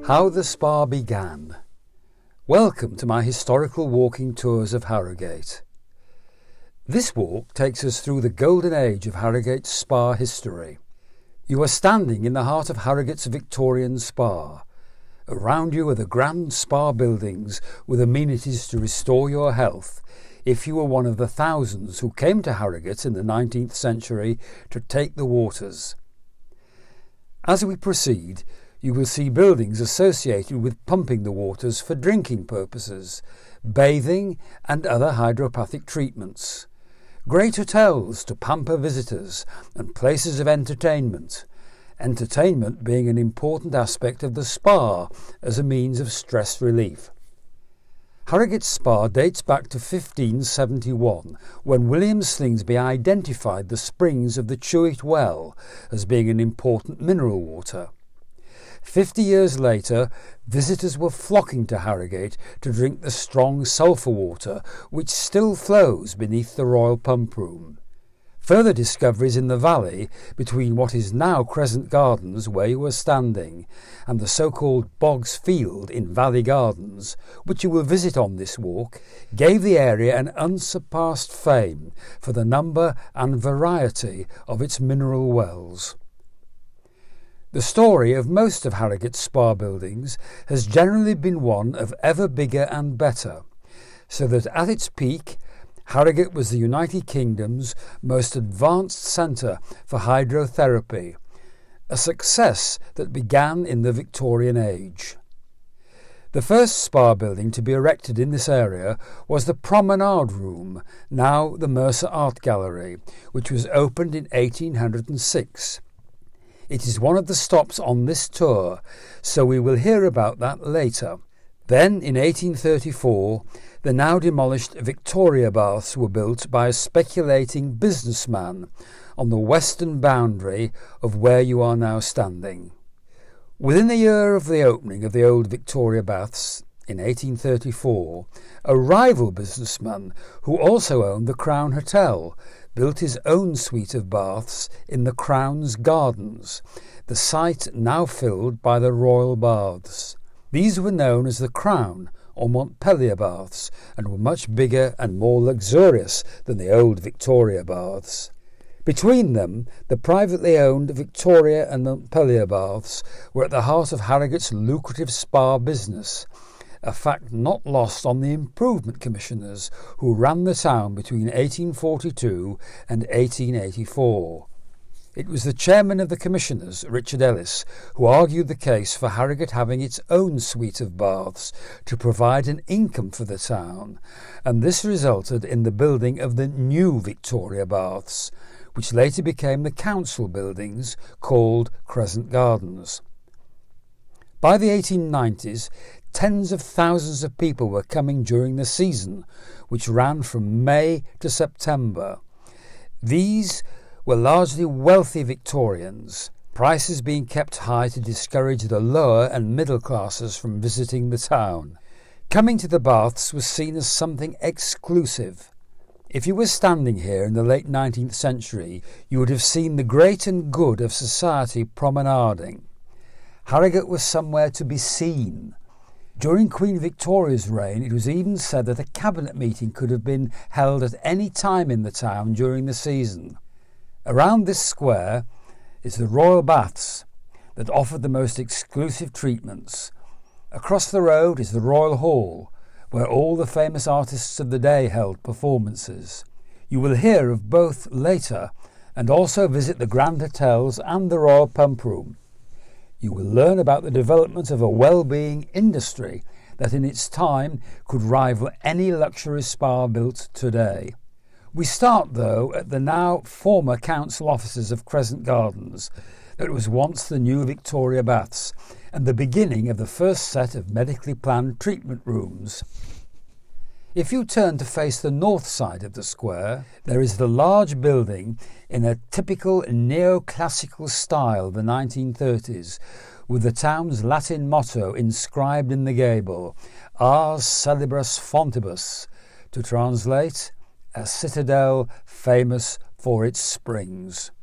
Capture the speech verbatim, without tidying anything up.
How the Spa Began. Welcome to my historical walking tours of Harrogate. This walk takes us through the golden age of Harrogate's spa history. You are standing in the heart of Harrogate's Victorian spa. Around you are the grand spa buildings with amenities to restore your health if you were one of the thousands who came to Harrogate in the nineteenth century to take the waters. As we proceed, you will see buildings associated with pumping the waters for drinking purposes, bathing and other hydropathic treatments, great hotels to pamper visitors and places of entertainment, entertainment being an important aspect of the spa as a means of stress relief. Harrogate Spa dates back to fifteen seventy-one, when William Slingsby identified the springs of the Chewit Well as being an important mineral water. Fifty years later, visitors were flocking to Harrogate to drink the strong sulphur water which still flows beneath the Royal Pump Room. Further discoveries in the valley between what is now Crescent Gardens, where you are standing, and the so-called Boggs Field in Valley Gardens, which you will visit on this walk, gave the area an unsurpassed fame for the number and variety of its mineral wells. The story of most of Harrogate's spa buildings has generally been one of ever bigger and better, so that at its peak, Harrogate was the United Kingdom's most advanced centre for hydrotherapy, a success that began in the Victorian age. The first spa building to be erected in this area was the Promenade Room, now the Mercer Art Gallery, which was opened in eighteen oh six. It is one of the stops on this tour, so we will hear about that later. Then, in eighteen thirty-four, the now demolished Victoria Baths were built by a speculating businessman on the western boundary of where you are now standing. Within a year of the opening of the old Victoria Baths, in eighteen thirty-four, a rival businessman who also owned the Crown Hotel built his own suite of baths in the Crown's Gardens, the site now filled by the Royal Baths. These were known as the Crown or Montpellier Baths and were much bigger and more luxurious than the old Victoria Baths. Between them, the privately owned Victoria and Montpellier Baths were at the heart of Harrogate's lucrative spa business, a fact not lost on the Improvement Commissioners who ran the town between eighteen forty-two and eighteen eighty-four. It was the chairman of the Commissioners, Richard Ellis, who argued the case for Harrogate having its own suite of baths to provide an income for the town, and this resulted in the building of the new Victoria Baths, which later became the council buildings called Crescent Gardens. By the eighteen nineties, tens of thousands of people were coming during the season, which ran from May to September. These were largely wealthy Victorians, prices being kept high to discourage the lower and middle classes from visiting the town. Coming to the baths was seen as something exclusive. If you were standing here in the late nineteenth century, you would have seen the great and good of society promenading. Harrogate was somewhere to be seen. During Queen Victoria's reign, it was even said that a cabinet meeting could have been held at any time in the town during the season. Around this square is the Royal Baths that offered the most exclusive treatments. Across the road is the Royal Hall, where all the famous artists of the day held performances. You will hear of both later, and also visit the Grand Hotels and the Royal Pump Room. You will learn about the development of a well-being industry that in its time could rival any luxury spa built today. We start, though, at the now former council offices of Crescent Gardens, that was once the new Victoria Baths, and the beginning of the first set of medically planned treatment rooms. If you turn to face the north side of the square, there is the large building in a typical neoclassical style of the nineteen thirties, with the town's Latin motto inscribed in the gable, Ars Celebras Fontibus, to translate, a citadel famous for its springs.